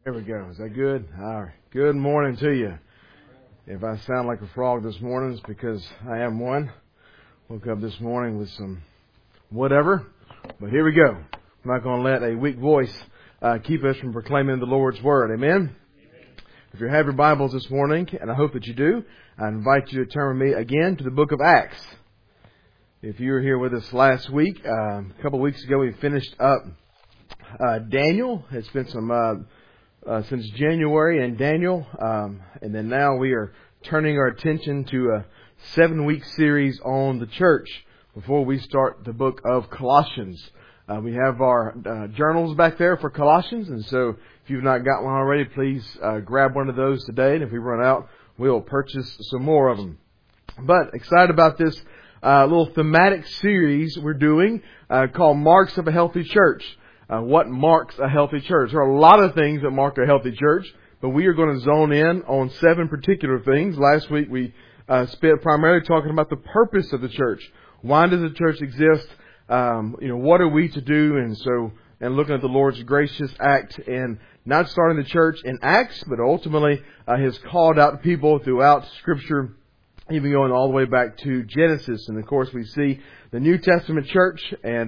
There we go. Is that good? All right. Good morning to you. If I sound like a frog this morning, it's because I am one. Woke up this morning with some whatever. But here we go. I'm not going to let a weak voice keep us from proclaiming the Lord's Word. Amen? If you have your Bibles this morning, and I hope that you do, I invite you to turn with me again to the book of Acts. If you were here with us last week, a couple of weeks ago, we finished up Daniel. It's been some since January in Daniel, and then now we are turning our attention to a 7-week series on the church before we start the book of Colossians. We have our journals back there for Colossians, and so if you've not got one already, please grab one of those today, and if we run out, we'll purchase some more of them. But excited about this little thematic series we're doing called Marks of a Healthy Church. What marks a healthy church? There are a lot of things that mark a healthy church, but we are going to zone in on 7 particular things. Last week we spent primarily talking about the purpose of the church. Why does the church exist? What are we to do? And looking at the Lord's gracious act in not starting the church in Acts, but ultimately has called out people throughout Scripture, even going all the way back to Genesis. And of course we see the New Testament church, and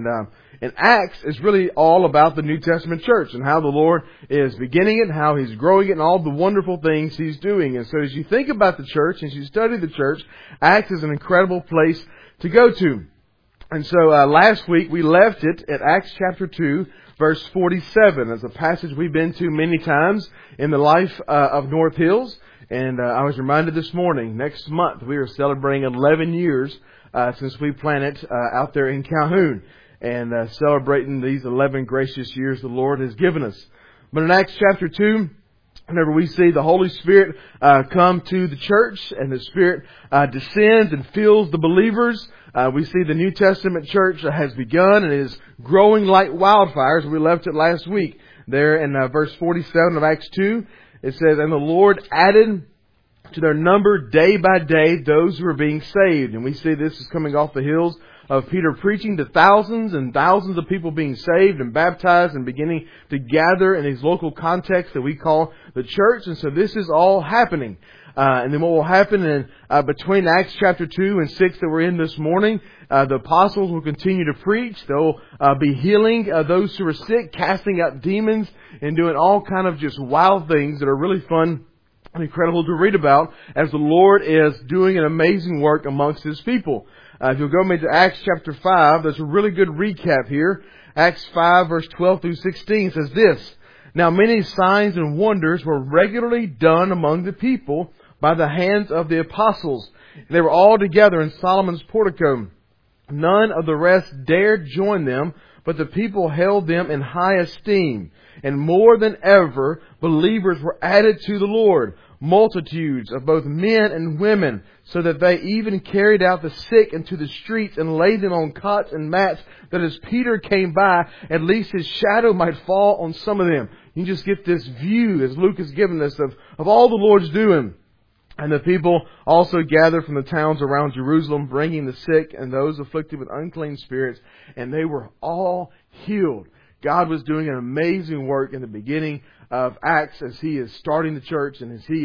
Acts is really all about the New Testament church and how the Lord is beginning it, how He's growing it, and all the wonderful things He's doing. And so as you think about the church, as you study the church, Acts is an incredible place to go to. And so last week we left it at Acts chapter 2, verse 47. It's a passage we've been to many times in the life of North Hills. And I was reminded this morning, next month we are celebrating 11 years since we planted out there in Calhoun, and celebrating these 11 gracious years the Lord has given us. But in Acts chapter 2, whenever we see the Holy Spirit come to the church, and the Spirit descends and fills the believers, we see the New Testament church has begun and is growing like wildfires. We left it last week. There in verse 47 of Acts 2, it says, "And the Lord added to their number day by day those who were being saved." And we see this is coming off the heels of Peter preaching to thousands and thousands of people being saved and baptized and beginning to gather in these local contexts that we call the church. And so this is all happening. And then what will happen in between Acts chapter 2 and 6 that we're in this morning, the apostles will continue to preach. They'll be healing those who are sick, casting out demons, and doing all kind of just wild things that are really fun and incredible to read about as the Lord is doing an amazing work amongst His people. If you'll go with me to Acts chapter 5, there's a really good recap here. Acts 5 verse 12 through 16 says this: "Now many signs and wonders were regularly done among the people by the hands of the apostles. They were all together in Solomon's portico. None of the rest dared join them, but the people held them in high esteem. And more than ever, believers were added to the Lord, multitudes of both men and women, so that they even carried out the sick into the streets and laid them on cots and mats, that as Peter came by, at least his shadow might fall on some of them." You can just get this view, as Luke has given us, of all the Lord's doing. "And the people also gathered from the towns around Jerusalem, bringing the sick and those afflicted with unclean spirits, and they were all healed." God was doing an amazing work in the beginning of Acts as He is starting the church, and as He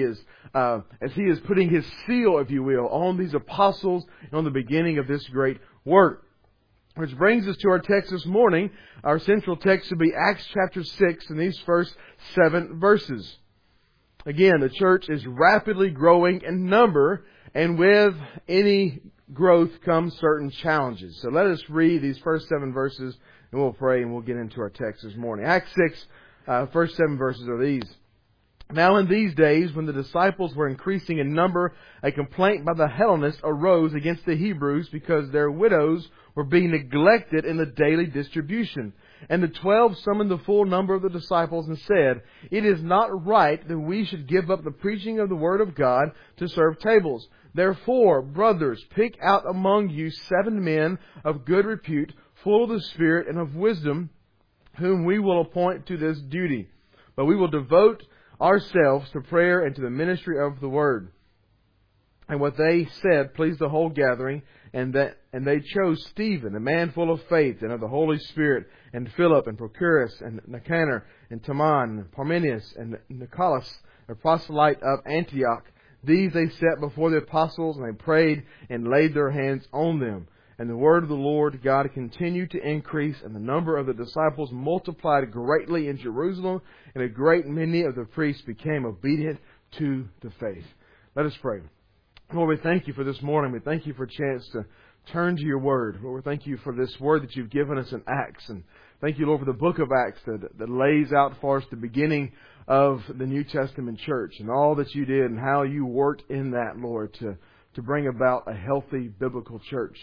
is putting His seal, if you will, on these apostles and on the beginning of this great work. Which brings us to our text this morning. Our central text will be Acts chapter 6 in these first 7 verses. Again, the church is rapidly growing in number, and with any growth comes certain challenges. So let us read these first 7 verses, and we'll pray, and we'll get into our text this morning. Acts 6, first 7 verses are these. "Now in these days, when the disciples were increasing in number, a complaint by the Hellenists arose against the Hebrews because their widows were being neglected in the daily distribution. And the 12 summoned the full number of the disciples and said, 'It is not right that we should give up the preaching of the Word of God to serve tables. Therefore, brothers, pick out among you 7 men of good repute, full of the Spirit and of wisdom, whom we will appoint to this duty. But we will devote ourselves to prayer and to the ministry of the Word.' And what they said pleased the whole gathering, and they chose Stephen, a man full of faith and of the Holy Spirit, and Philip, and Prochorus, and Nicanor, and Timon, and Parmenius, and Nicholas, a proselyte of Antioch. These they set before the apostles, and they prayed and laid their hands on them. And the word of the Lord God continued to increase, and the number of the disciples multiplied greatly in Jerusalem, and a great many of the priests became obedient to the faith. Let us pray. Lord, we thank you for this morning. We thank you for a chance to turn to your word. Lord, we thank you for this word that you've given us in Acts. And thank you, Lord, for the book of Acts that lays out for us the beginning of the New Testament church and all that you did and how you worked in that, Lord, to bring about a healthy biblical church.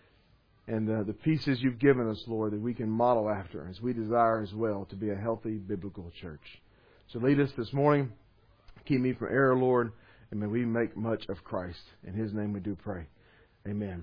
And the pieces you've given us, Lord, that we can model after as we desire as well to be a healthy biblical church. So lead us this morning. Keep me from error, Lord. And may we make much of Christ. In His name we do pray. Amen.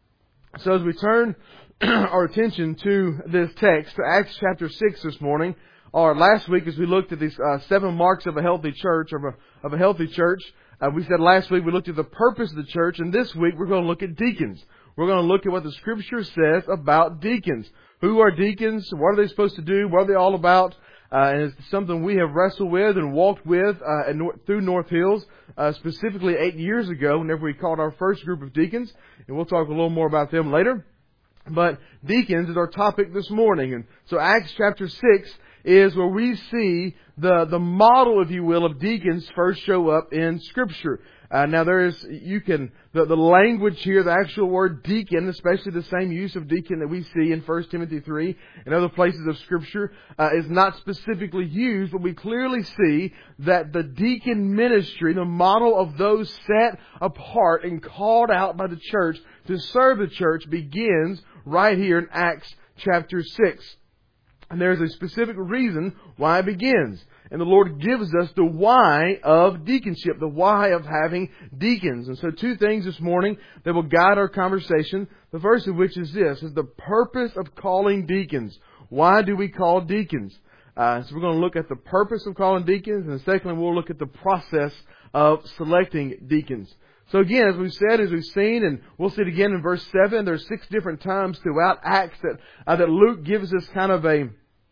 So as we turn our attention to this text, to Acts chapter 6 this morning, or last week as we looked at these 7 marks of a healthy church, of a healthy church, we said last week we looked at the purpose of the church, and this week we're going to look at deacons. We're going to look at what the Scripture says about deacons. Who are deacons? What are they supposed to do? What are they all about? And it's something we have wrestled with and walked with through North Hills, specifically 8 years ago, whenever we called our first group of deacons. And we'll talk a little more about them later. But deacons is our topic this morning. And so Acts chapter 6 is where we see the model, if you will, of deacons first show up in Scripture. Now there is, the language here, the actual word deacon, especially the same use of deacon that we see in 1 Timothy 3 and other places of Scripture, is not specifically used, but we clearly see that the deacon ministry, the model of those set apart and called out by the church to serve the church, begins right here in Acts chapter 6. And there's a specific reason why it begins. And the Lord gives us the why of deaconship, the why of having deacons. And so 2 things this morning that will guide our conversation. The first of which is this, is the purpose of calling deacons. Why do we call deacons? So we're going to look at the purpose of calling deacons. And secondly, we'll look at the process of selecting deacons. So again, as we've said, as we've seen, and we'll see it again in verse 7, there's 6 different times throughout Acts that Luke gives us kind of a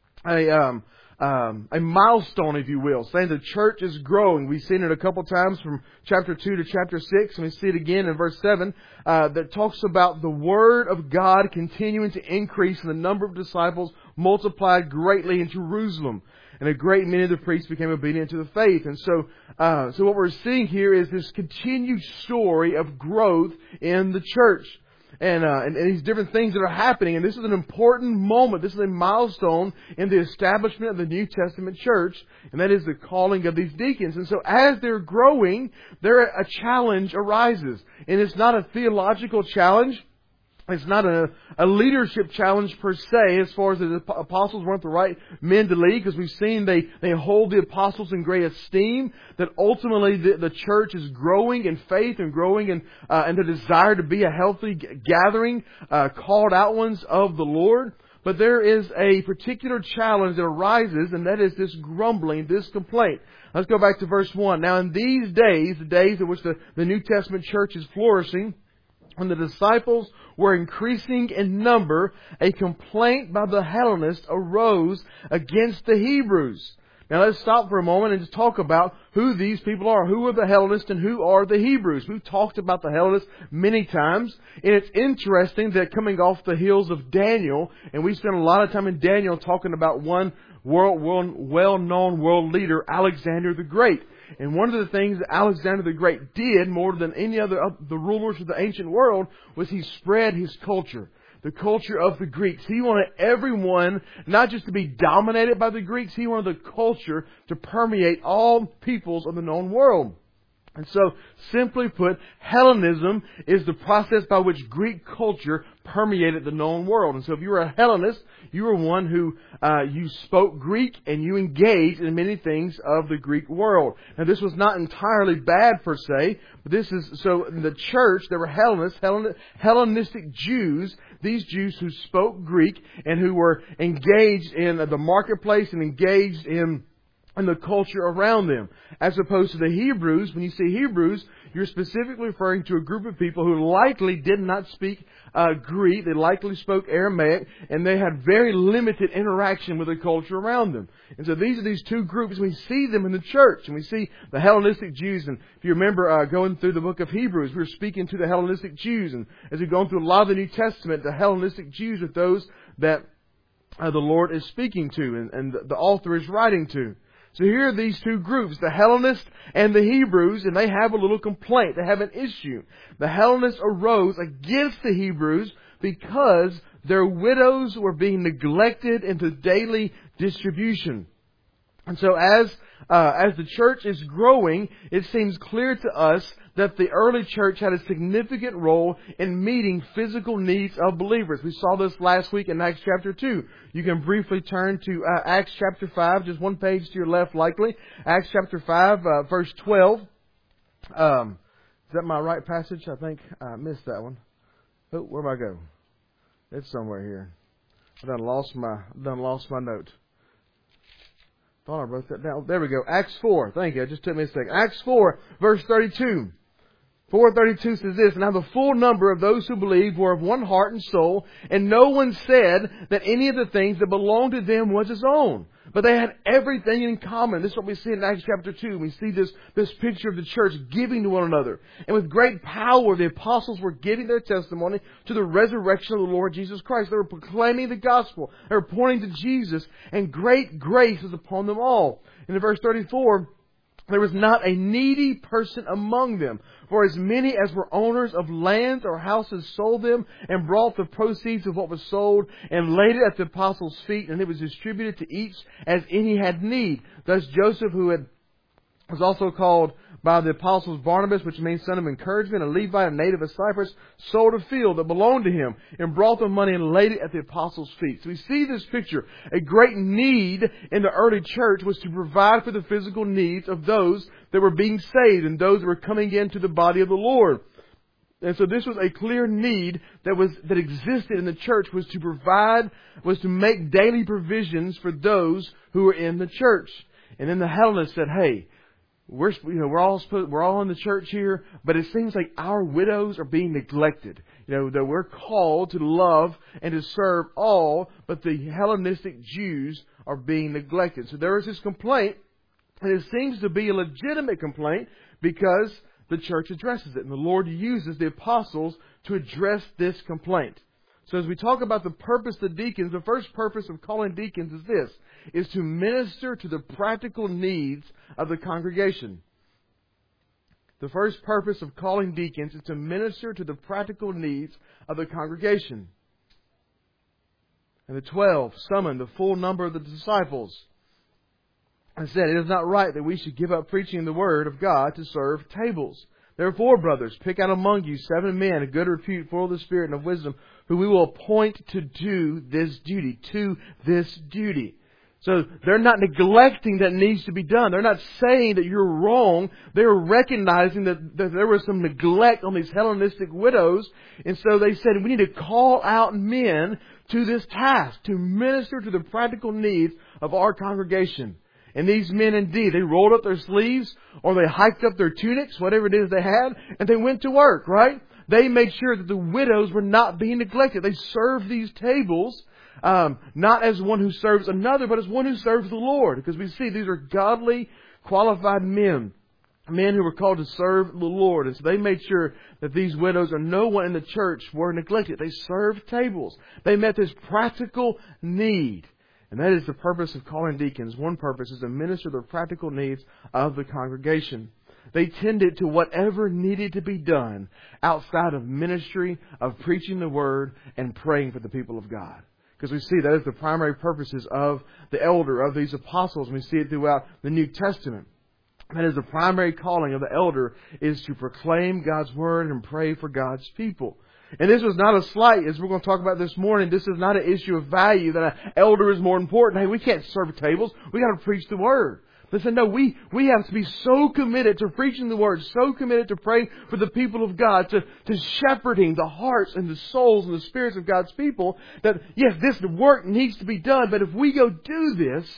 milestone, if you will, saying the church is growing. We've seen it a couple times from chapter 2 to chapter 6, and we see it again in verse 7, that talks about the Word of God continuing to increase, and the number of disciples multiplied greatly in Jerusalem. And a great many of the priests became obedient to the faith. And so what we're seeing here is this continued story of growth in the church. And these different things that are happening. And this is an important moment. This is a milestone in the establishment of the New Testament church. And that is the calling of these deacons. And so as they're growing, a challenge arises. And it's not a theological challenge. It's not a leadership challenge per se, as far as the apostles weren't the right men to lead, because we've seen they hold the apostles in great esteem, that ultimately the church is growing in faith and growing in the desire to be a healthy gathering, called out ones of the Lord. But there is a particular challenge that arises, and that is this grumbling, this complaint. Let's go back to verse 1. Now in these days, the days in which the New Testament church is flourishing, when the disciples were increasing in number, a complaint by the Hellenists arose against the Hebrews. Now let's stop for a moment and just talk about who these people are. Who are the Hellenists and who are the Hebrews? We've talked about the Hellenists many times. And it's interesting that coming off the heels of Daniel, and we spent a lot of time in Daniel talking about one well-known world leader, Alexander the Great. And one of the things that Alexander the Great did more than any other of the rulers of the ancient world was he spread his culture. The culture of the Greeks. He wanted everyone not just to be dominated by the Greeks, he wanted the culture to permeate all peoples of the known world. And so, simply put, Hellenism is the process by which Greek culture permeated the known world. And so if you were a Hellenist, you were one who you spoke Greek and you engaged in many things of the Greek world. Now this was not entirely bad per se, but this is, so in the church there were Hellenists, Hellenistic Jews, these Jews who spoke Greek and who were engaged in the marketplace and engaged in and the culture around them. As opposed to the Hebrews, when you say Hebrews, you're specifically referring to a group of people who likely did not speak Greek. They likely spoke Aramaic, and they had very limited interaction with the culture around them. And so these are these two groups. We see them in the church, and we see the Hellenistic Jews. And if you remember going through the book of Hebrews, we were speaking to the Hellenistic Jews. And as we've gone through a lot of the New Testament, the Hellenistic Jews are those that the Lord is speaking to and the author is writing to. So here are these two groups, the Hellenists and the Hebrews, and they have a little complaint. They have an issue. The Hellenists arose against the Hebrews because their widows were being neglected into daily distribution. And so as the church is growing, it seems clear to us that the early church had a significant role in meeting physical needs of believers. We saw this last week in Acts chapter 2. You can briefly turn to Acts chapter 5, just one page to your left likely. Acts chapter 5, verse 12. Is that my right passage? I think I missed that one. Oh, where'd I go? It's somewhere here. I done lost my note. Thought I wrote that down. There we go. Acts 4. Thank you. It just took me a second. Acts 4, verse 32. 4:32 says this, "Now the full number of those who believed were of one heart and soul, and no one said that any of the things that belonged to them was his own. But they had everything in common." This is what we see in Acts chapter 2. We see this picture of the church giving to one another. And with great power, the apostles were giving their testimony to the resurrection of the Lord Jesus Christ. They were proclaiming the gospel. They were pointing to Jesus, and great grace was upon them all. And in verse 34, "There was not a needy person among them. For as many as were owners of lands or houses sold them and brought the proceeds of what was sold and laid it at the apostles' feet, and it was distributed to each as any had need. Thus Joseph, who was also called by the apostles Barnabas, which means son of encouragement, a Levite, a native of Cyprus, sold a field that belonged to him and brought the money and laid it at the apostles' feet." So we see this picture. A great need in the early church was to provide for the physical needs of those that were being saved and those that were coming into the body of the Lord. And so this was a clear need that existed in the church, was to make daily provisions for those who were in the church. And then the Hellenists said, "Hey, we're all in the church here, but it seems like our widows are being neglected. That we're called to love and to serve all, but the Hellenistic Jews are being neglected." So there is this complaint, and it seems to be a legitimate complaint because the church addresses it. And the Lord uses the apostles to address this complaint. So as we talk about the purpose of the deacons, the first purpose of calling deacons is this, is to minister to the practical needs of the congregation. The first purpose of calling deacons is to minister to the practical needs of the congregation. And the 12 summoned the full number of the disciples and said, "It is not right that we should give up preaching the word of God to serve tables. Therefore, brothers, pick out among you 7 men of good repute, full of the Spirit and of wisdom, who we will appoint to do this duty." So they're not neglecting that needs to be done. They're not saying that you're wrong. They're recognizing that there was some neglect on these Hellenistic widows. And so they said, we need to call out men to this task, to minister to the practical needs of our congregation. And these men indeed, they rolled up their sleeves or they hiked up their tunics, whatever it is they had, and they went to work, right? They made sure that the widows were not being neglected. They served these tables, not as one who serves another, but as one who serves the Lord. Because we see these are godly, qualified men who were called to serve the Lord. And so they made sure that these widows or no one in the church were neglected. They served tables. They met this practical need. And that is the purpose of calling deacons. One purpose is to minister the practical needs of the congregation. They tended to whatever needed to be done outside of ministry, of preaching the Word, and praying for the people of God. Because we see that is the primary purposes of the elder, of these apostles. And we see it throughout the New Testament. That is the primary calling of the elder, is to proclaim God's Word and pray for God's people. And this was not a slight, as we're going to talk about this morning. This is not an issue of value that an elder is more important. Hey, we can't serve tables. We got to preach the Word. Listen, no, we have to be so committed to preaching the Word, so committed to praying for the people of God, to shepherding the hearts and the souls and the spirits of God's people, that yes, this work needs to be done, but if we go do this,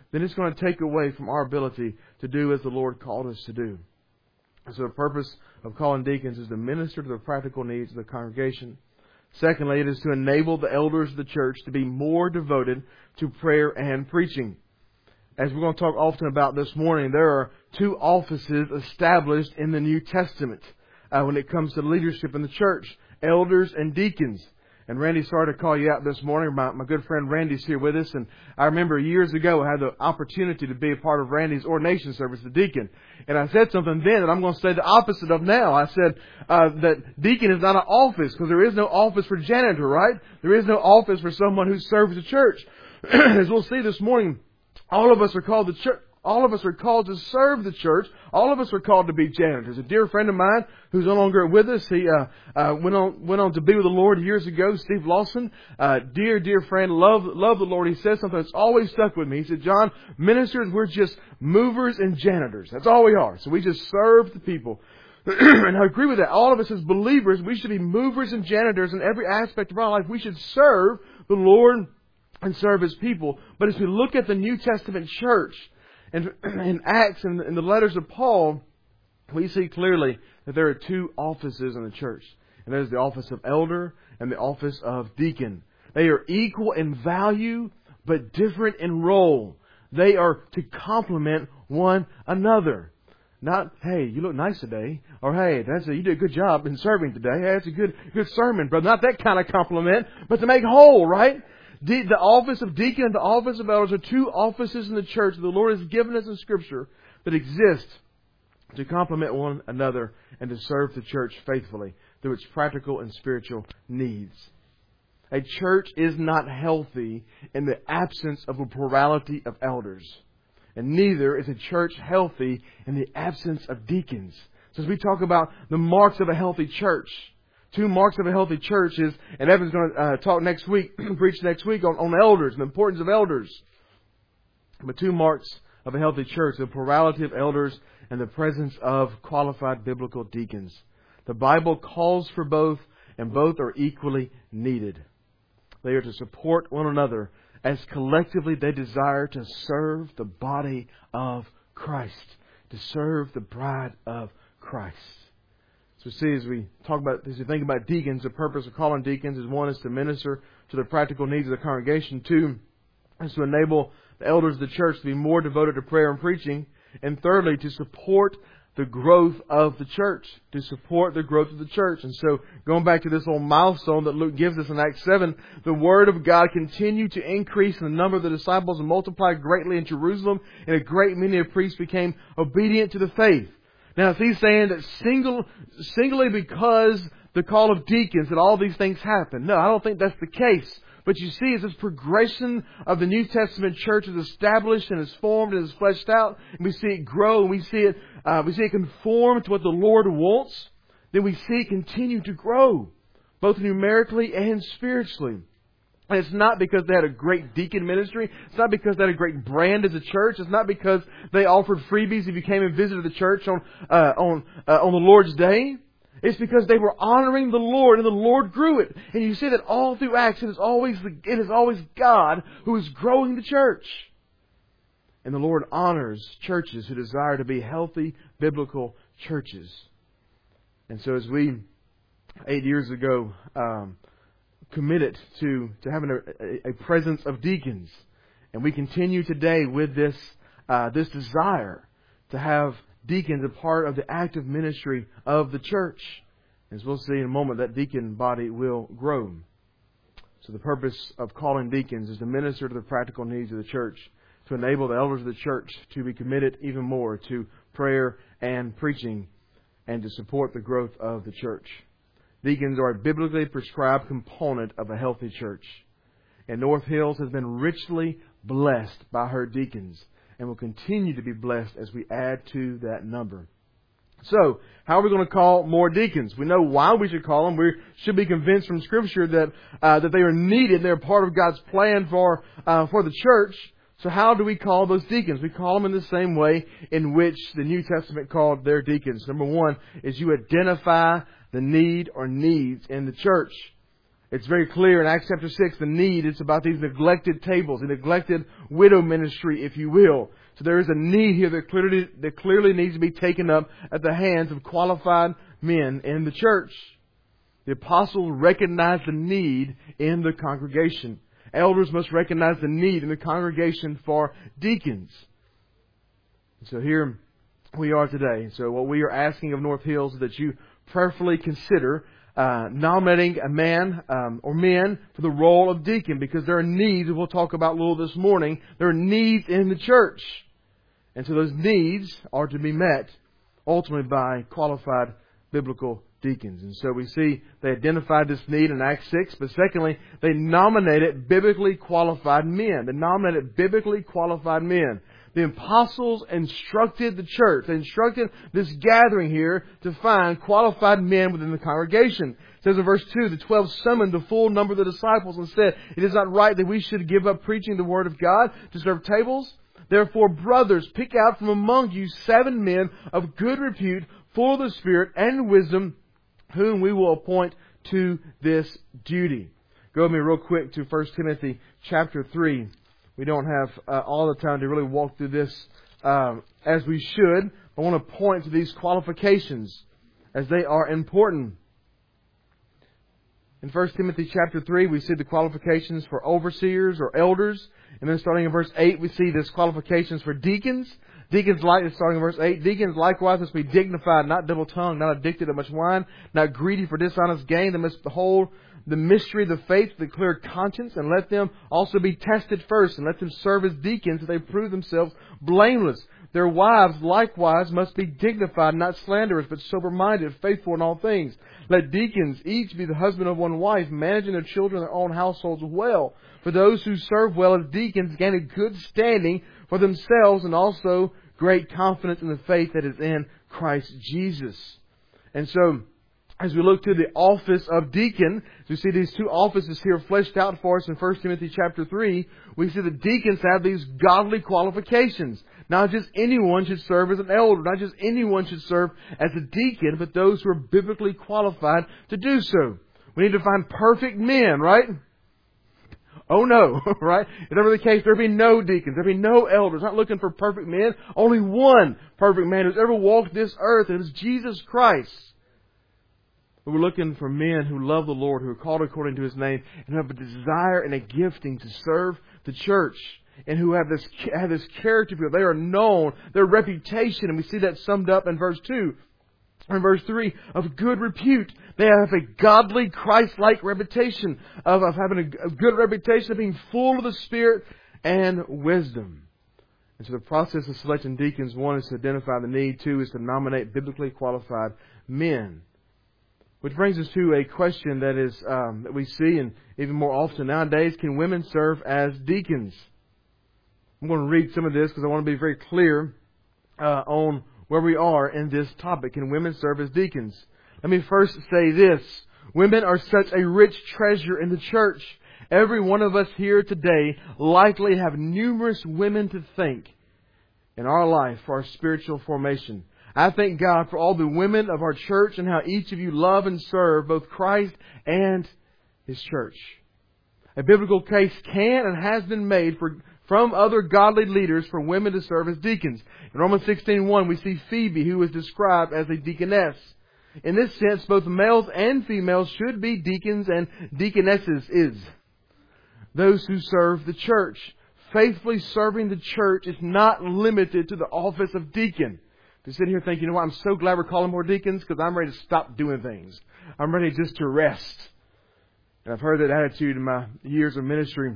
then it's going to take away from our ability to do as the Lord called us to do. So the purpose of calling deacons is to minister to the practical needs of the congregation. Secondly, it is to enable the elders of the church to be more devoted to prayer and preaching. As we're going to talk often about this morning, there are two offices established in the New Testament when it comes to leadership in the church: elders and deacons. And Randy, sorry to call you out this morning. My good friend Randy's here with us. And I remember years ago I had the opportunity to be a part of Randy's ordination service, the deacon. And I said something then that I'm going to say the opposite of now. I said that deacon is not an office, because there is no office for janitor, right? There is no office for someone who serves the church. As we'll see this morning, all of us are called to church. All of us are called to serve the church. All of us are called to be janitors. A dear friend of mine who's no longer with us, he went on to be with the Lord years ago, Steve Lawson. Dear friend, love the Lord. He says something that's always stuck with me. He said, John, ministers, we're just movers and janitors. That's all we are. So we just serve the people. And I agree with that. All of us as believers, we should be movers and janitors in every aspect of our life. We should serve the Lord and serve His people. But as we look at the New Testament church, and in Acts and in the letters of Paul, we see clearly that there are two offices in the church. And that is the office of elder and the office of deacon. They are equal in value, but different in role. They are to complement one another. Not, hey, you look nice today. Or, hey, you did a good job in serving today. Hey, that's a good sermon, brother. Not that kind of compliment, but to make whole, right? The office of deacon and the office of elders are two offices in the church that the Lord has given us in Scripture that exist to complement one another and to serve the church faithfully through its practical and spiritual needs. A church is not healthy in the absence of a plurality of elders. And neither is a church healthy in the absence of deacons. So as we talk about the marks of a healthy church, two marks of a healthy church is, and Evan's going to talk next week, preach next week on elders and the importance of elders. But two marks of a healthy church: the plurality of elders and the presence of qualified biblical deacons. The Bible calls for both, and both are equally needed. They are to support one another as collectively they desire to serve the body of Christ, to serve the bride of Christ. So see, as we think about deacons, the purpose of calling deacons is, one, is to minister to the practical needs of the congregation. Two, is to enable the elders of the church to be more devoted to prayer and preaching. And thirdly, to support the growth of the church. To support the growth of the church. And so, going back to this old milestone that Luke gives us in Acts 7, the Word of God continued to increase in the number of the disciples and multiplied greatly in Jerusalem, and a great many of priests became obedient to the faith. Now, is he saying that singly because the call of deacons that all these things happen? No, I don't think that's the case. But you see, as this progression of the New Testament church is established and is formed and is fleshed out, and we see it grow and we see it conform to what the Lord wants, then we see it continue to grow, both numerically and spiritually. And it's not because they had a great deacon ministry. It's not because they had a great brand as a church. It's not because they offered freebies if you came and visited the church on the Lord's Day. It's because they were honoring the Lord, and the Lord grew it. And you see that all through Acts, it is always God who is growing the church. And the Lord honors churches who desire to be healthy, biblical churches. And so as we, 8 years ago, committed to having a presence of deacons, and we continue today with this desire to have deacons a part of the active ministry of the church. As we'll see in a moment, that deacon body will grow. So the purpose of calling deacons is to minister to the practical needs of the church, to enable the elders of the church to be committed even more to prayer and preaching, and to support the growth of the church. Deacons are a biblically prescribed component of a healthy church. And North Hills has been richly blessed by her deacons, and will continue to be blessed as we add to that number. So, how are we going to call more deacons? We know why we should call them. We should be convinced from Scripture that they are needed. They're part of God's plan for the church. So how do we call those deacons? We call them in the same way in which the New Testament called their deacons. Number one is you identify the need or needs in the church. It's very clear in Acts chapter 6, the need is about these neglected tables, the neglected widow ministry, if you will. So there is a need here that clearly needs to be taken up at the hands of qualified men in the church. The apostles recognized the need in the congregation. Elders must recognize the need in the congregation for deacons. So here we are today. So what we are asking of North Hills is that you prayerfully consider nominating a man or men for the role of deacon, because there are needs, we'll talk about a little this morning, there are needs in the church. And so those needs are to be met ultimately by qualified biblical deacons. And so we see they identified this need in Acts 6, but secondly, they nominated biblically qualified men. They nominated biblically qualified men. The apostles instructed the church. They instructed this gathering here to find qualified men within the congregation. It says in verse 2, the 12 summoned the full number of the disciples and said, "It is not right that we should give up preaching the word of God to serve tables. Therefore, brothers, pick out from among you 7 men of good repute, full of the Spirit and wisdom, whom we will appoint to this duty." Go with me real quick to 1 Timothy chapter 3. We don't have all the time to really walk through this as we should. I want to point to these qualifications as they are important. In 1 Timothy chapter 3, we see the qualifications for overseers or elders. And then starting in verse 8, we see this qualifications for deacons. Deacons, starting in verse 8, deacons likewise must be dignified, not double-tongued, not addicted to much wine, not greedy for dishonest gain. They must behold the mystery of the faith with a clear conscience, and let them also be tested first, and let them serve as deacons, so they prove themselves blameless. Their wives likewise must be dignified, not slanderers, but sober-minded, faithful in all things. Let deacons each be the husband of one wife, managing their children in their own households well. For those who serve well as deacons gain a good standing for themselves, and also great confidence in the faith that is in Christ Jesus. And so, as we look to the office of deacon, we see these two offices here fleshed out for us in 1 Timothy chapter 3. We see that deacons have these godly qualifications. Not just anyone should serve as an elder. Not just anyone should serve as a deacon, but those who are biblically qualified to do so. We need to find perfect men, right? Oh no, right? If that were the case, there'd be no deacons. There'd be no elders. Not looking for perfect men. Only one perfect man who's ever walked this earth, and it was Jesus Christ. But we're looking for men who love the Lord, who are called according to His name, and who have a desire and a gifting to serve the church, and who have this character. They are known, their reputation, and we see that summed up in verse 2. In verse 3, of good repute. They have a godly, Christ-like reputation of having a good reputation of being full of the Spirit and wisdom. And so the process of selecting deacons, 1 is to identify the need, 2 is to nominate biblically qualified men. Which brings us to a question that is that we see, and even more often nowadays, can women serve as deacons? I'm going to read some of this because I want to be very clear on where we are in this topic. Can women serve as deacons? Let me first say this. Women are such a rich treasure in the church. Every one of us here today likely have numerous women to thank in our life for our spiritual formation. I thank God for all the women of our church and how each of you love and serve both Christ and His church. A biblical case can and has been made from other godly leaders for women to serve as deacons. In Romans 16:1, we see Phoebe, who is described as a deaconess. In this sense, both males and females should be deacons and deaconesses. Those who serve the church. Faithfully serving the church is not limited to the office of deacon. To sit here thinking, you know what, I'm so glad we're calling more deacons because I'm ready to stop doing things. I'm ready just to rest. And I've heard that attitude in my years of ministry.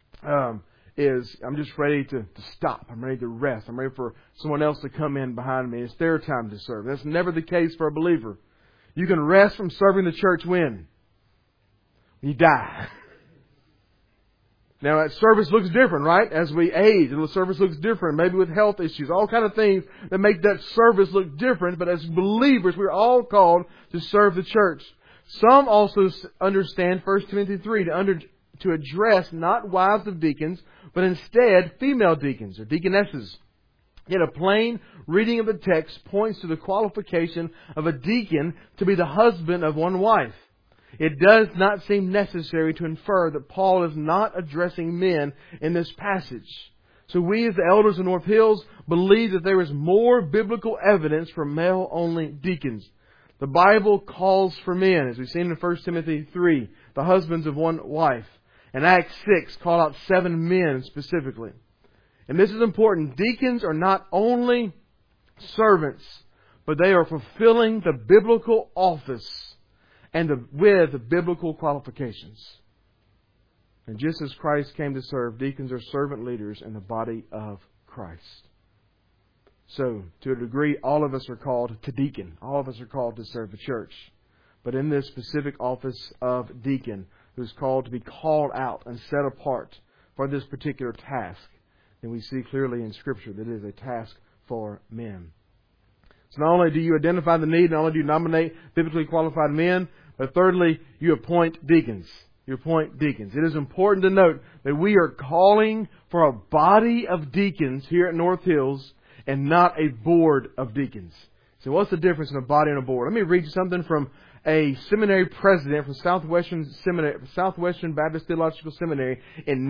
Is I'm just ready to stop. I'm ready to rest. I'm ready for someone else to come in behind me. It's their time to serve. That's never the case for a believer. You can rest from serving the church when you die. Now that service looks different, right? As we age, the service looks different. Maybe with health issues, all kind of things that make that service look different. But as believers, we're all called to serve the church. Some also understand 1 Timothy 3 to address not wives of deacons, but instead female deacons or deaconesses. Yet a plain reading of the text points to the qualification of a deacon to be the husband of one wife. it does not seem necessary to infer that Paul is not addressing men in this passage. So we as the elders of North Hills believe that there is more biblical evidence for male-only deacons. The Bible calls for men, as we've seen in 1 Timothy 3, the husbands of one wife. And Acts 6 call out 7 men specifically. And this is important. Deacons are not only servants, but they are fulfilling the biblical office and with biblical qualifications. And just as Christ came to serve, deacons are servant leaders in the body of Christ. So, to a degree, all of us are called to deacon. All of us are called to serve the church. But in this specific office of deacon, who's called to be called out and set apart for this particular task, then we see clearly in Scripture that it is a task for men. So not only do you identify the need, not only do you nominate biblically qualified men, but thirdly, you appoint deacons. You appoint deacons. It is important to note that we are calling for a body of deacons here at North Hills and not a board of deacons. So what's the difference in a body and a board? Let me read you something from a seminary president from Southwestern Baptist Theological Seminary in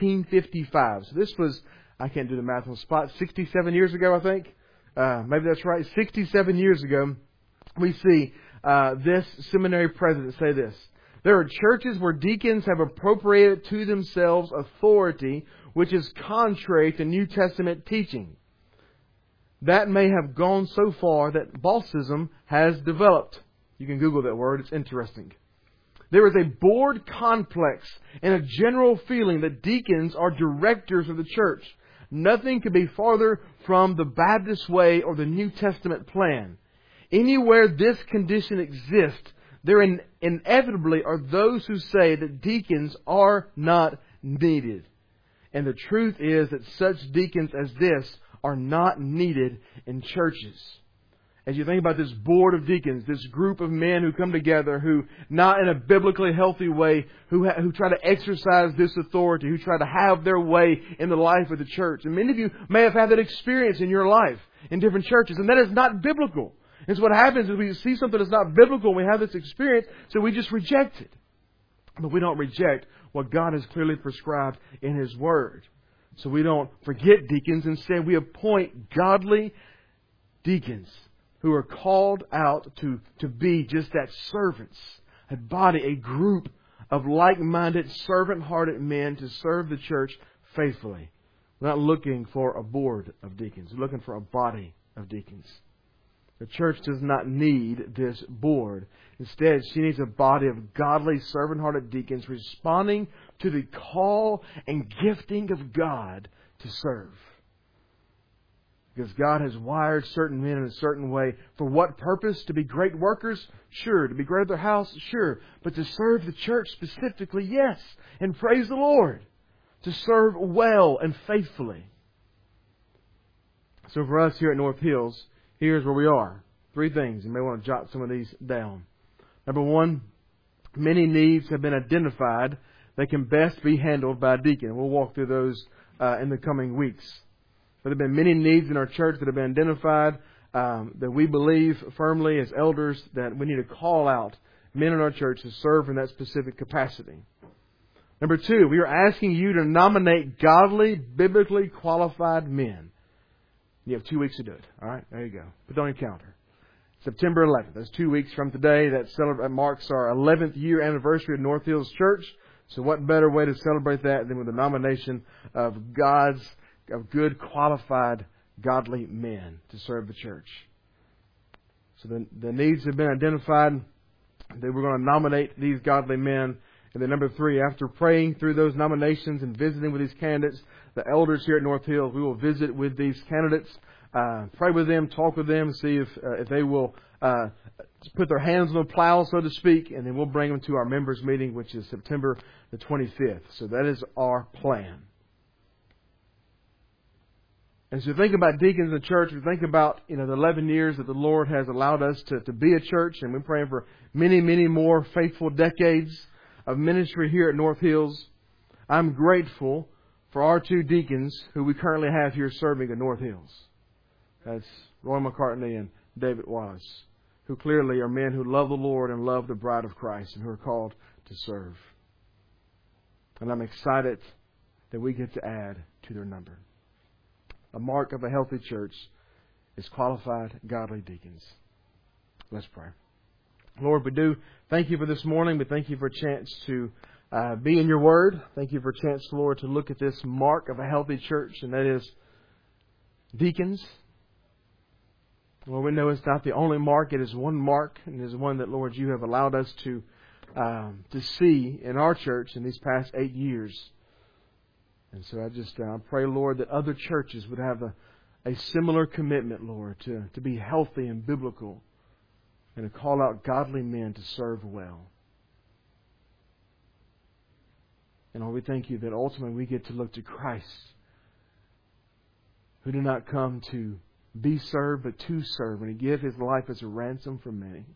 1955. So this was, I can't do the math on the spot, 67 years ago, I think. Maybe that's right. 67 years ago, we see this seminary president say this. There are churches where deacons have appropriated to themselves authority which is contrary to New Testament teaching. That may have gone so far that bossism has developed. You can Google that word. It's interesting. There is a board complex and a general feeling that deacons are directors of the church. Nothing could be farther from the Baptist way or the New Testament plan. Anywhere this condition exists, there inevitably are those who say that deacons are not needed. And the truth is that such deacons as this are not needed in churches. As you think about this board of deacons, this group of men who come together, who, not in a biblically healthy way, who try to exercise this authority, who try to have their way in the life of the church. And many of you may have had that experience in your life in different churches, and that is not biblical. And so what happens is we see something that's not biblical, and we have this experience, so we just reject it. But we don't reject what God has clearly prescribed in His Word. So we don't forget deacons. Instead, we appoint godly deacons who are called out to be just that servants, a body, a group of like-minded, servant-hearted men to serve the church faithfully. We're not looking for a board of deacons. We're looking for a body of deacons. The church does not need this board. Instead, she needs a body of godly, servant-hearted deacons responding to the call and gifting of God to serve. Because God has wired certain men in a certain way. For what purpose? To be great workers? Sure. To be great at their house? Sure. But to serve the church specifically? Yes. And praise the Lord. To serve well and faithfully. So for us here at North Hills, here's where we are. 3 things. You may want to jot some of these down. Number 1, many needs have been identified that can best be handled by a deacon. We'll walk through those in the coming weeks. There have been many needs in our church that have been identified that we believe firmly as elders that we need to call out men in our church to serve in that specific capacity. Number 2, we are asking you to nominate godly, biblically qualified men. You have 2 weeks to do it. All right, there you go. Put it on your calendar. September 11th. That's 2 weeks from today. That marks our 11th year anniversary of North Hills Church. So what better way to celebrate that than with the nomination of good, qualified, godly men to serve the church. So the needs have been identified. That we're going to nominate these godly men. And then number 3, after praying through those nominations and visiting with these candidates, the elders here at North Hills, we will visit with these candidates, pray with them, talk with them, see if they will put their hands on the plow, so to speak, and then we'll bring them to our members meeting, which is September the 25th. So that is our plan. As you think about deacons in the church, we think about the 11 years that the Lord has allowed us to be a church, and we're praying for many, many more faithful decades of ministry here at North Hills. I'm grateful for our 2 deacons who we currently have here serving at North Hills. That's Roy McCartney and David Wallace. who clearly are men who love the Lord and love the bride of Christ and who are called to serve. And I'm excited that we get to add to their number. A mark of a healthy church is qualified, godly deacons. Let's pray. Lord, we do thank you for this morning. We thank you for a chance to be in your word. Thank you for a chance, Lord, to look at this mark of a healthy church, and that is deacons. Lord, we know it's not the only mark. It is one mark, and it is one that, Lord, you have allowed us to see in our church in these past 8 years. And so I pray, Lord, that other churches would have a similar commitment, Lord, to be healthy and biblical and to call out godly men to serve well. And Lord, we thank you that ultimately we get to look to Christ, who did not come to be served, but to serve, and to give His life as a ransom for many.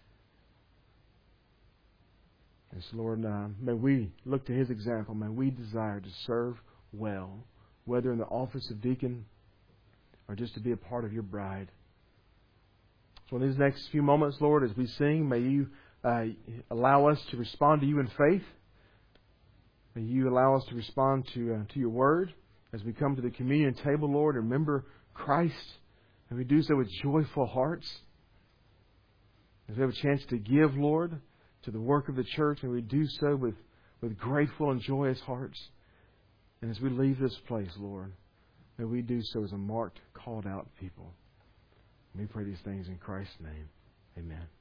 And so, Lord, may we look to His example. May we desire to serve well, whether in the office of deacon or just to be a part of your bride. So in these next few moments, Lord, as we sing, may you allow us to respond to you in faith. May you allow us to respond to your word as we come to the communion table, Lord. Remember Christ, and we do so with joyful hearts. As we have a chance to give, Lord, to the work of the church, and we do so with grateful and joyous hearts. And as we leave this place, Lord, may we do so as a marked, called out people. We pray these things in Christ's name. Amen.